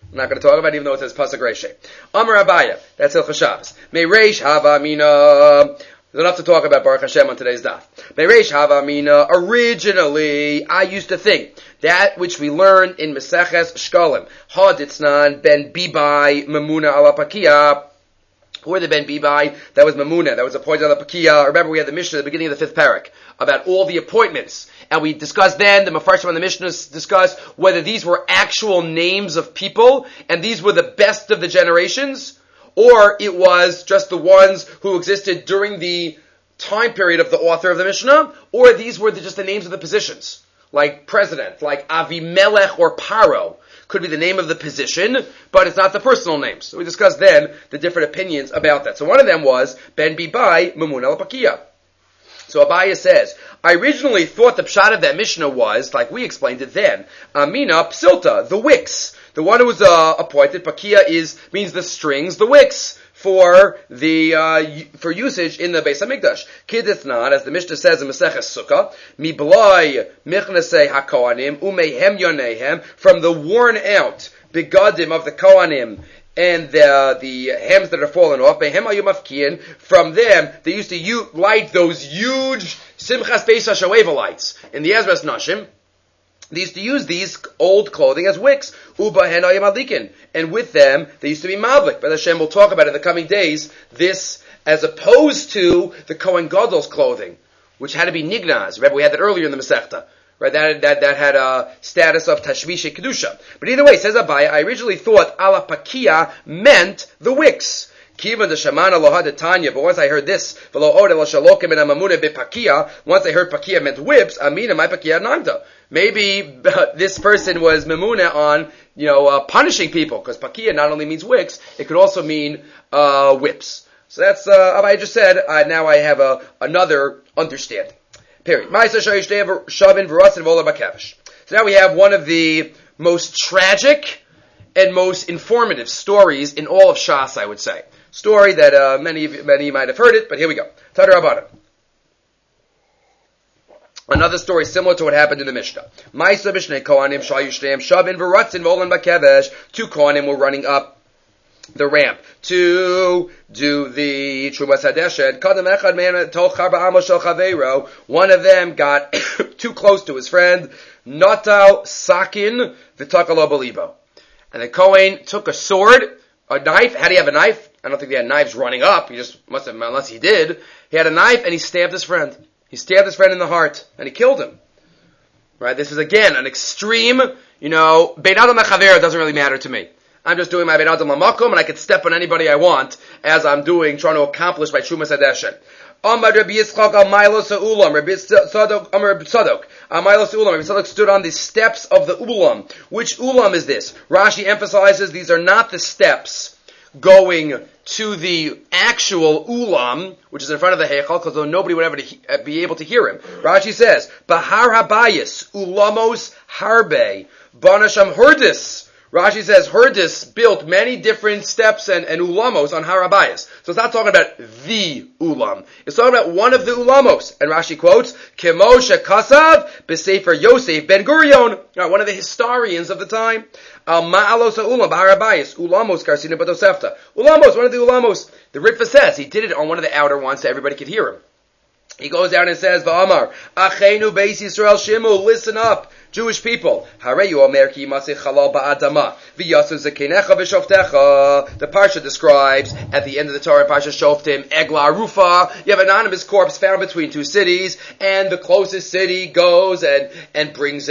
I'm not going to talk about it, even though it says Pasuk Reishe. Amar Abaya, that's Hilchos Shabbos. Meireish Hava Mina. There's enough to talk about Baruch Hashem on today's daf. Meireish Hava Mina. Originally, I used to think that which we learned in Meseches Shkalim, Haditznan ben Bibai Mamuna ala Pakia. Who were the Ben Bibai? That was Mamuna, that was appointed on the Pakia. Remember, we had the Mishnah at the beginning of the 5th parak about all the appointments. And we discussed then, the Mefarshim on the Mishnah discussed whether these were actual names of people, and these were the best of the generations, or it was just the ones who existed during the time period of the author of the Mishnah, or these were just the names of the positions, like president, like Avimelech or Paro. Could be the name of the position, but it's not the personal names. So we discussed then the different opinions about that. So one of them was Ben Bibai Mamun al Pakia. So Abaya says, I originally thought the pshat of that Mishnah was, like we explained it then, Amina Psilta, the wicks. The one who was appointed, Pakia means the strings, the wicks, for usage in the Beis Hamikdash. Kidithnan, as the Mishnah says in Maseches Sukkah, Miblai Michnasei HaKohanim Umehem Yonehem, from the worn out begadim of the Kohanim and the hems that are fallen off, Behem Ayumafkian, from them they used to light those huge Simchas Beis HaShoeva lights in the Ezras Nashim. They used to use these old clothing as wicks, uba henayim alikin, and with them they used to be mavlik. But Hashem will talk about in the coming days this as opposed to the Kohen Gadol's clothing, which had to be nignaz. Remember, we had that earlier in the Masechta, right? That had a status of tashmish kedusha. But either way, says Abaya, I originally thought ala pakia meant the wicks. Kiva de Shamana Lohad Tanya, but once I heard this, once I heard Pakia meant whips, Amina my Pakia Nanda. Maybe this person was Memuna on, punishing people, because Pakia not only means wicks, it could also mean whips. So that's, I just said, now I have another understanding. Period. So now we have one of the most tragic and most informative stories in all of Shas, I would say. Story that many might have heard it, but here we go. Tadar Rabbanan. Another story similar to what happened in the Mishnah. Ma'isa b'shnei kohanim shayushneim shavin v'ratzin v'olan b'kevesh. 2 kohanim were running up the ramp to do the Trumas Hadeshet. Kadam echad me'en tol charba amo shel chaveiro. One of them got too close to his friend. Natal sakin v'takalo b'libo. And the Kohen took a sword, a knife. How do you have a knife? I don't think they had knives running up. He just must have, unless he did. He had a knife and he stabbed his friend. He stabbed his friend in the heart and he killed him. Right? This is again an extreme, Bein Adam Mechaver doesn't really matter to me. I'm just doing my Bein Adam Lamakum and I can step on anybody I want as I'm trying to accomplish my Trumas Hadeshen. Amar Rabbi Yitzchak Amaylos Ulam, Rabbi Tzadok, Amar Tzadok, Amaylos Ulam, Rabbi Tzadok stood on the steps of the Ulam. Which Ulam is this? Rashi emphasizes these are not the steps going to the actual Ulam, which is in front of the Heichal, because nobody would ever be able to hear him. Rashi says, Bahar Habayis, Ulamos Harbe, Banasham Hurdis. Rashi says Hurdis built many different steps and ulamos on Har Habayis. So it's not talking about the ulam. It's talking about one of the ulamos. And Rashi quotes, Kemo Shekasav b'Sefer Yosef ben Gurion, one of the historians of the time. Ma'alos ulam b'Har Habayis, ulamos karsina b'Tosefta. Ulamos, one of the ulamos. The Ritva says he did it on one of the outer ones so everybody could hear him. He goes down and says, V'amar, Achenu Beis Yisrael Shimu, listen up, Jewish people. Hareyu Omer ki yimaseh chalal ba'adama, v'yasu zekenecha v'shoftecha. The Parsha describes, at the end of the Torah, Parsha Shoftim, Egla Arufa, you have an anonymous corpse found between 2 cities, and the closest city goes and brings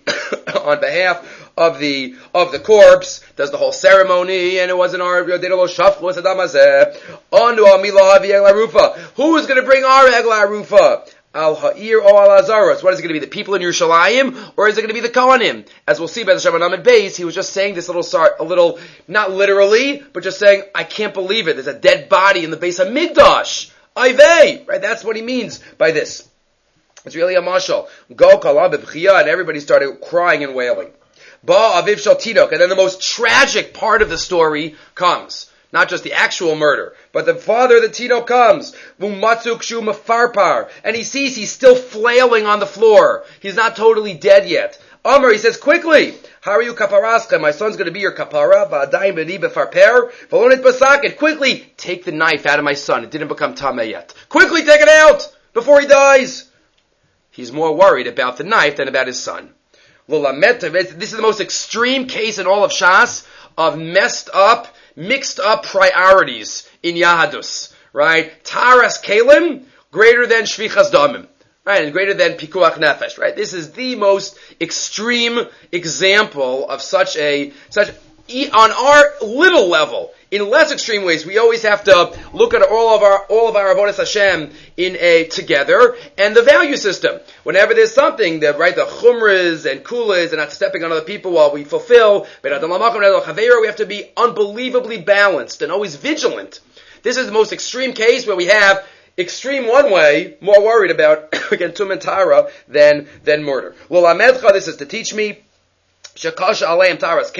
on behalf of the corpse, does the whole ceremony, and it wasn't our Dedalo Shafchu Sadamazeh. Onu Amila Havi Egla Arufa. Who is going to bring our Egla Arufa? Al Ha'ir or Al Azaros? What is it going to be? The people in Yerushalayim, or is it going to be the Kohanim? As we'll see by the Shabbat Amid Beis, he was just saying this a little, not literally, but just saying, I can't believe it. There's a dead body in the Beis HaMikdash. Ayvei! Right? That's what he means by this. It's really a mashal. Go Kalam B'Bchiyah, and everybody started crying and wailing. Ba Aviv Shel Tinok, and then the most tragic part of the story comes. Not just the actual murder, but the father of the Tinok comes. V'matzuk shu mafarpar, and he sees he's still flailing on the floor. He's not totally dead yet. Amr, he says quickly, How are you kaparaska? My son's going to be your kapara. V'adayim b'ni b'farper. V'lonit b'saket. Quickly, take the knife out of my son. It didn't become tameh yet. Quickly, take it out before he dies. He's more worried about the knife than about his son. This is the most extreme case in all of Shas of mixed up priorities in Yahadus. Right? Taras Kalim, greater than Shvichas Damim. Right? And greater than Pikuach Nefesh. Right? This is the most extreme example of on our little level. In less extreme ways, we always have to look at all of our avodas Hashem together, and the value system. Whenever there's something that, right, the chumras and kulas and not stepping on other people while we fulfill, we have to be unbelievably balanced and always vigilant. This is the most extreme case where we have extreme one way, more worried about again tum and tara than murder. This is to teach me. They're more worried about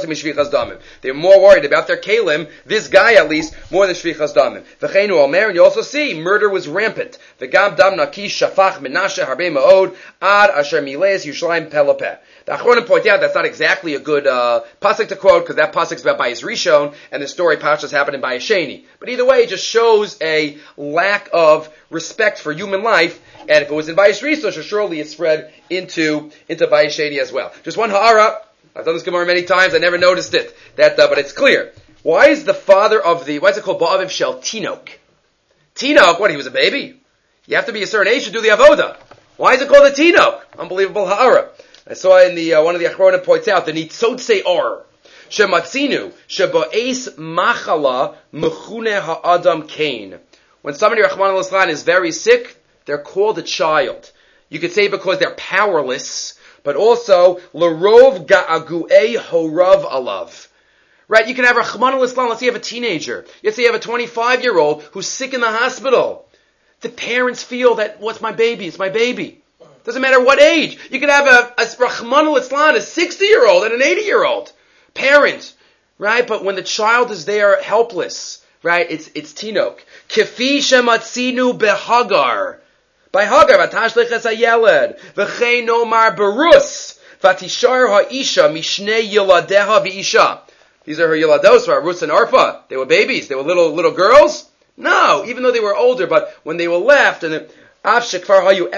their kalim, this guy at least, more than shvichas damim. V'cheinu omer, and you also see, murder was rampant. V'gam dam nakish shafach menashe harbe ma'od, ad asher miles Yerushalayim pelopeh. The Achronim point out that's not exactly a good pasuk to quote, because that pasuk is about Bayis Rishon, and the story Pashas happened in Bayis Sheni. But either way, it just shows a lack of respect for human life, and if it was in Bayis Rishon, so surely it spread into Bayis Sheni as well. Just one ha'ara. I've done this Gemara many times, I never noticed it. But it's clear. Why is the father of why is it called Ba'aviv Shel Tinok? Tinok, what, he was a baby? You have to be a certain age to do the avoda. Why is it called a Tinok? Unbelievable ha'ara. I saw in the one of the Achronim points out the Nitzotze Or Shematzinu Sheba'es Machala Mechune Ha'adam Kain. When somebody Rahman al-Islan is very sick, they're called a child. You could say because they're powerless, but also L'rov Ga'agu'ei Horav Alav. Right? You can have Rahman al-Islan. Let's say you have a teenager. Let's say you have a 25-year-old who's sick in the hospital. The parents feel that what's my baby? It's my baby. Doesn't matter what age. You could have a Rahman al-Islan, a 60-year-old and an 80-year-old parent, right? But when the child is there helpless, right? It's Tinok. Kefi shematzinu behagar. By Hagar, vatashleches hayeled. V'chei nomar berus. Vatishar ha'isha mishnei yiladeha v'isha. These are her yilados, Rus and Arpa. They were babies. They were little girls. No, even though they were older, but when they were left and even though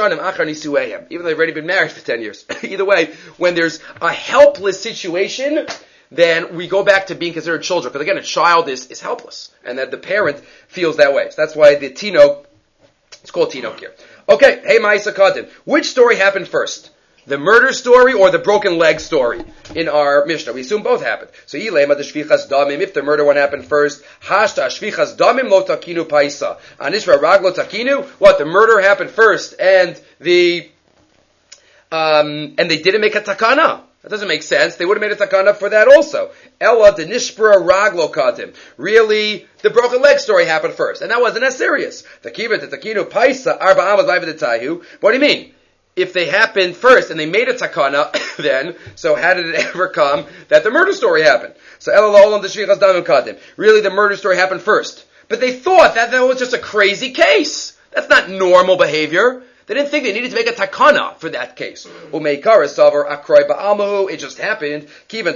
they've already been married for 10 years. Either way, when there's a helpless situation, then we go back to being considered children. Because again, a child is helpless. And that the parent feels that way. So that's why the Tinok, it's called Tinok here. Okay, hey Ma'isa Kadim. Which story happened first? The murder story or the broken leg story in our Mishnah? We assume both happened. So, if the murder one happened first, hashta shvichas damim lo takinu paisa. Anisra rag lo takinu. What? The murder happened first, and they didn't make a takana. That doesn't make sense. They would have made a takana for that also. Ella de nishpra rag lo kadim. Really, the broken leg story happened first, and that wasn't as serious. Takiva de takinu paisa arba amad vayva de tahu. What do you mean? If they happened first and they made a takana, then, so how did it ever come that the murder story happened? So, really the murder story happened first. But they thought that was just a crazy case. That's not normal behavior. They didn't think they needed to make a takana for that case. It just happened.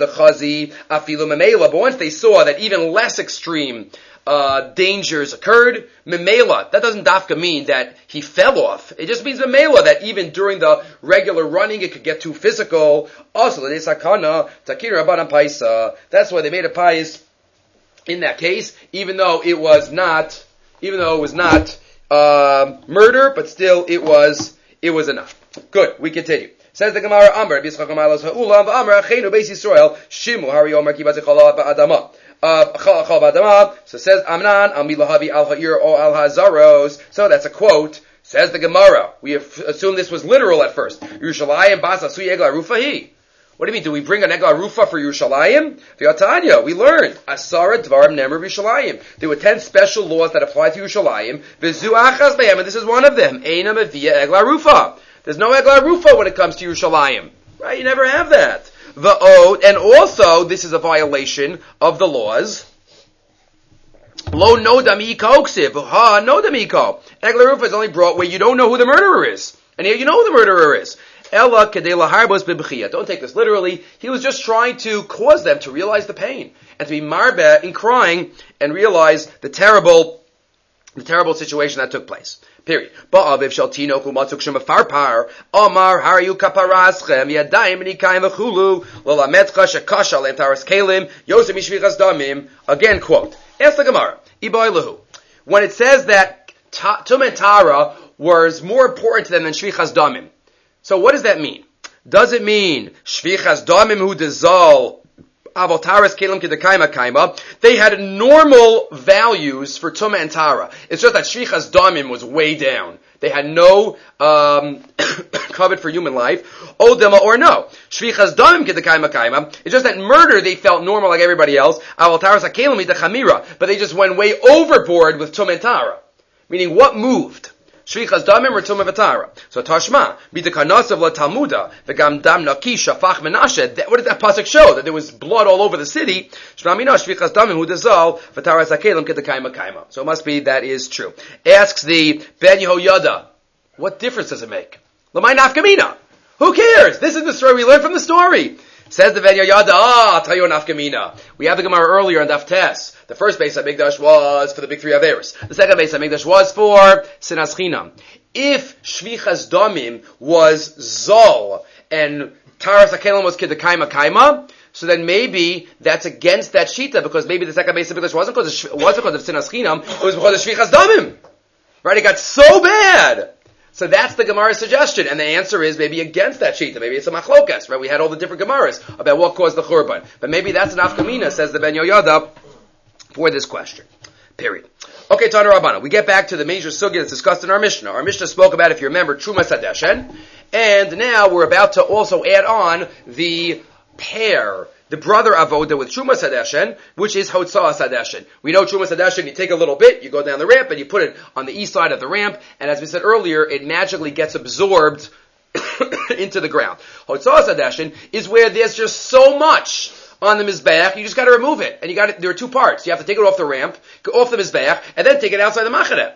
But once they saw that even less extreme dangers occurred, memela, that doesn't dafka mean that he fell off. It just means memela, that even during the regular running it could get too physical. Also, that's why they made a pais in that case, even though it was not murder, but still it was enough. Good, we continue. Says the Gemara, Amr, B'Yitzchak Amalos Ha'ulam, V'Amr, Achenu Beis Yisrael, Shimu, Hari Omer, Ki Batzichala Ba'adama. So says Amnan, Al Milahavi Al Ha'ir O Al Hazaros. So that's a quote. Says the Gemara. We assume this was literal at first. Yerushalayim Bas Asui Egla Rufahi. What do you mean? Do we bring an Egla Rufa for Yerushalayim? V'Yatanya, we learned. Asara Dvarim Nemer Yerushalayim. There were 10 special laws that apply to Yerushalayim. V'Zu Achaz Behem, and this is one of them. Eina Mevia Egla Rufa. There's no Egla Rufa when it comes to Yerushalayim. Right? You never have that. And also, this is a violation of the laws. Lo no damiko ksiv, ha no damiko. Egla Rufa is only brought where you don't know who the murderer is. And here you know who the murderer is. Ella kedela harbos bibchia. Don't take this literally. He was just trying to cause them to realize the pain and to be marbe in crying and realize the terrible situation that took place. Period. Ba'aviv shel tino kumatzuk shemafarpar Amar harayu kaparaschem yadayim nikayim v'chulu lolametcha shekasha le'taras kelim yosem mishvichas damim. Again, quote. Ask the Gemara. Iboilahu. When it says that Tumah Tara was more important to them than shvichas damim. So what does that mean? Does it mean shvichas damim hu dezal avotaras kelim kedekayma kaima? They had normal values for Tumah and Tara. It's just that shvichas damim was way down. They had no covet for human life. Odema or no. Shvichas damim kedekayma kaima. It's just that murder they felt normal like everybody else. Avotaras kelim idechamira. But they just went way overboard with Tumah and Tara. Meaning what moved? Shvichas damim or Tumah v'Tara. So Tashma, b'tekanasav la Talmuda, v'gam dam naki shafach menashe. What did that pasuk show? That there was blood all over the city. Shmamina shvichas damim hu dezal v'Tara zakelim kedekayma kaima. So it must be that is true. Asks the Ben Yehoyada, what difference does it make? L'may nafkamina. Who cares? This is the story we learned from the story. Says the Ben Yehoyada, I'll tell you an nafkamina. We had the Gemara earlier on Daf Tes. The first Beis HaMikdash was for the big three Averos. The second Beis HaMikdash was for Sinas Chinam. If Shvichas Damim was Zol and Taras HaKelim was Kedekayma Kaima, so then maybe that's against that Shita, because maybe the second Beis HaMikdash wasn't because of Sinas Chinam, it was because of Shvichas Damim. Right? It got so bad. So that's the Gemara's suggestion, and the answer is maybe against that Shita. Maybe it's a machlokas, right? We had all the different Gemaras about what caused the Churban. But maybe that's an Afkamina, says the Ben Yehoyada, for this question. Period. Okay, Tana Rabbana. We get back to the major sugya that's discussed in our Mishnah. Our Mishnah spoke about, if you remember, Trumas Hadeshen, and now we're about to also add on the pair, the brother avoda with Trumas Hadeshen, which is Hotza'as Hadeshen. We know Trumas Hadeshen, you take a little bit, you go down the ramp, and you put it on the east side of the ramp, and as we said earlier, it magically gets absorbed into the ground. Hotza'as Hadeshen is where there's just so much on the Mizbeach, you just got to remove it. And there are two parts. You have to take it off the ramp, go off the Mizbeach, and then take it outside the Machareh.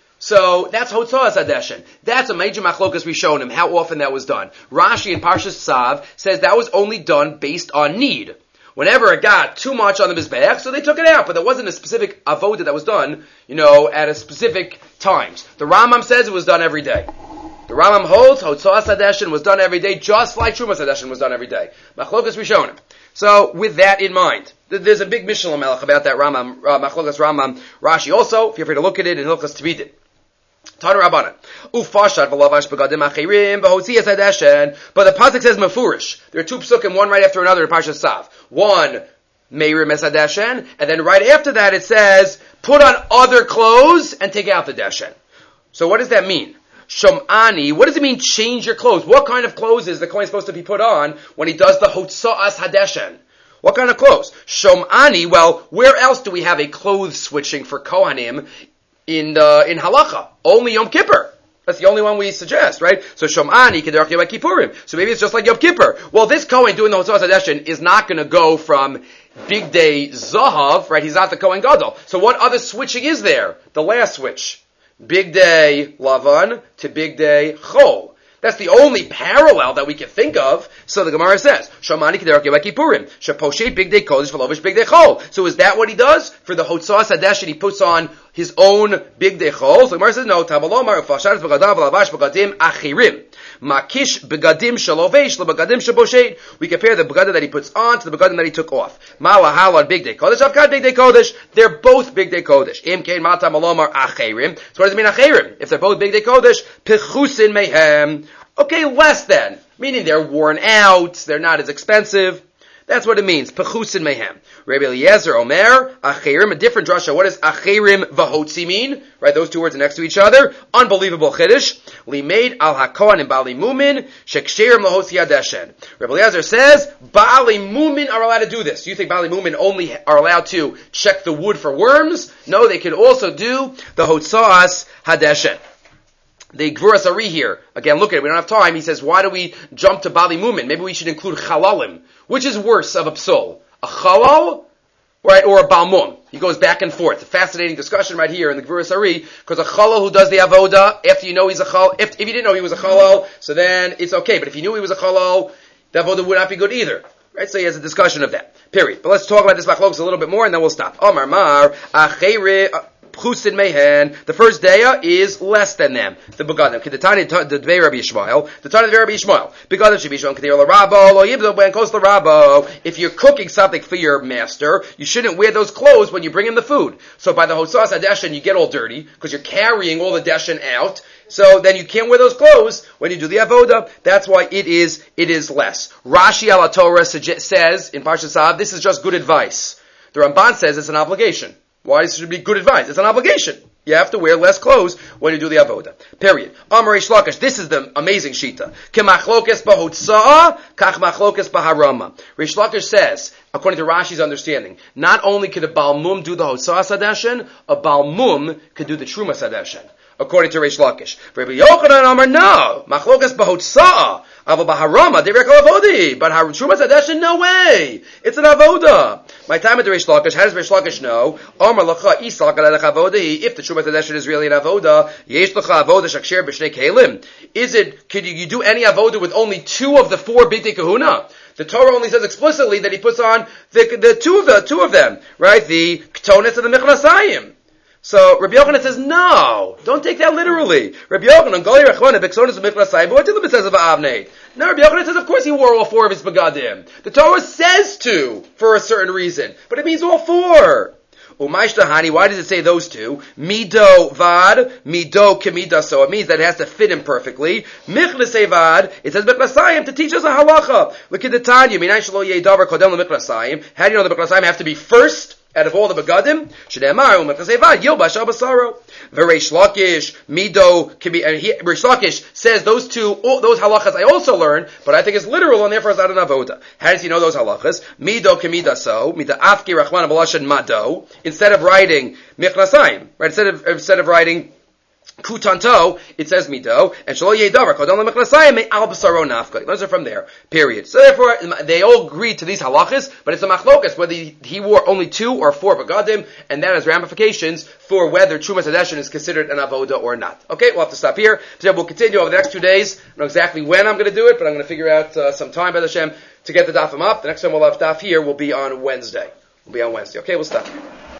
So that's Hotza'as Hadeshen. That's a major machlokas we've shown him, how often that was done. Rashi in Parshas Tzav says that was only done based on need. Whenever it got too much on the Mizbeach, so they took it out, but there wasn't a specific avodah that was done, at a specific times. The Rambam says it was done every day. The Rambam holds Hotza'as Hadeshen was done every day, just like Trumas Hadeshen was done every day. Machlokas we've shown him. So, with that in mind, there's a big Mishnah Melech about that Rambam, Machlokas Rambam, Rashi also. Feel free to look at it in Hilchos Tvidin. Tana Rabbanan. Ufashad v'lavash begadim achirim v'hotzias hadeshen. But the pasuk says mefurish. There are two psukim, one right after another in Parshas Tzav. One, meirim es hadeshen, and then right after that it says, put on other clothes and take out the deshen. So what does that mean? Shom'ani, what does it mean change your clothes? What kind of clothes is the Kohen supposed to be put on when he does the Hotza'as Hadeshen? What kind of clothes? Shom'ani, well, where else do we have a clothes switching for Kohanim in Halacha? Only Yom Kippur. That's the only one we suggest, right? So Shom'ani, Kederach Yom Kippurim. So maybe it's just like Yom Kippur. Well, this Kohen doing the Hotza'as Hadeshen is not going to go from Big Day Zahav, right? He's not the Kohen Gadol. So what other switching is there? The last switch. Big Day Lavan to Big Day Chol. That's the only parallel that we can think of. So the Gemara says, Shamani Kederach Yom Kippurim, Sheposhet Big Day Kodesh V'lovish Big Day Chol. So is that what he does? For the Hotza'as Hadeshen, he puts on his own Big Day Chol. So the Gemara says, no, Tabalomar Ufasharet B'gadav V'lavash B'gadim Achirim. Makish B'gadim Shalovesh L'B'gadim Shaboshet. We compare the B'gadim that he puts on to the B'gadim that he took off. Ma'lahal on Big Day Kodesh, Avkad Big Day Kodesh. They're both Big Day Kodesh. Im Kein Mata Malomar Achirim. So what does it mean Achirim? If they're both Big Day Kodesh, Pechusin Mehem. Okay, less than. Meaning they're worn out, they're not as expensive. That's what it means. Pechusin Mehem. Rabbi Eliezer Omer, Achirim, a different drasha. What does Achirim v'hotzi mean? Right, those two words are next to each other. Unbelievable chiddush. Limeid al hakohan and Bali Mumin, sheksherim lahotzi hadeshen. Rabbi Eliezer says, Bali Mumin are allowed to do this. You think Bali Mumin only are allowed to check the wood for worms? No, they can also do the Hotza'as Hadeshen. The Gvuras Ari here, again, look at it, we don't have time. He says, why do we jump to Bali Mumin? Maybe we should include Chalalim. Which is worse of a psol? A Chalal, right, or a Balmum? He goes back and forth. A fascinating discussion right here in the Gvuras Ari, because a chalal who does the avoda, after you know he's a chalal, if you didn't know he was a chalal, so then it's okay. But if you knew he was a chalal, the avoda would not be good either. Right? So he has a discussion of that. Period. But let's talk about this machlokes a little bit more and then we'll stop. Omar Mar, Chusid Mehen, the first daya is less than them. The Begadim. Kidatani the Dvei Rabbi Yishmael. The Tani Dvei Rabbi Yishmael. Begadim should be shown Kadir Larabo, Lo Yibdo Ben Kos Larabo. If you're cooking something for your master, you shouldn't wear those clothes when you bring him the food. So by the Hosas Adeshin, you get all dirty, because you're carrying all the Deshin out. So then you can't wear those clothes when you do the avoda. That's why it is less. Rashi al Torah says in Parshas Av, this is just good advice. The Ramban says it's an obligation. Why should it be good advice? It's an obligation. You have to wear less clothes when you do the avoda. Period. Amar Reish Lakish. This is the amazing shita. Kemachlokes bahotzaah, kach machlokes baharama. Reish Lakish says, according to Rashi's understanding, not only could a balmum do the hotzaah sadeshin, a balmum could do the truma sadeshin. According to Reish Lakish. Rabbi Yochanan Amar, no. Machlokas bahotzaah. Ava baharama, derek alavodi. But truma sadeshin, no way. It's an avoda. My time at the Reish Lakish, how does Reish Lakish know? Amar lacha isal galelech avodi. If the truma sadeshin is really an avoda, yesh lacha avoda shakshir b'shnei kelim. Could you do any avoda with only two of the four b'tei kahuna? The Torah only says explicitly that he puts on the two of them, right? The ketonis and the michnasayim. So Rabbi Yochanan says, no, don't take that literally. Rabbi Yochanan, Goli Rechwana, Bexonis Miklasai, but what did the says of Avnei? No, Rabbi Yochanan says, of course he wore all four of his begadim. The Torah says to, for a certain reason, but it means all four. Umaishtahani, why does it say those two? Mido vad, mido kemida, so it means that it has to fit him perfectly. Michnasei vad, it says Miklasayim to teach us a halacha. Look at the Tanya, Minay Shalo Yedavar Kodem Miklasayim. How do you know the Miklasayim have to be first? Out of all the begadim, Shneimar u'Miklasei vad yilbash al basaro. V'Reish Lakish mido Reish Lakish says those halachas I also learned, but I think it's literal and therefore it's not an avoda. How does he know those halachas? Mido kemida so mida afki rachman b'lashan mado. Instead of writing michnasayim, right? Instead of writing kutanto, it says mido, and shalo yedavar kodam lemichnasayim me al basaro nafka. Those are from there. Period. So therefore, they all agree to these halachas, but it's a machlokas whether he wore only two or four begadim, and that has ramifications for whether Trumas Hadeshin is considered an avoda or not. Okay, we'll have to stop here. So we'll continue over the next 2 days. I don't know exactly when I'm going to do it, but I'm going to figure out some time by the Hashem to get the dafim up. The next time we'll have daf here will be on Wednesday. Okay, we'll stop.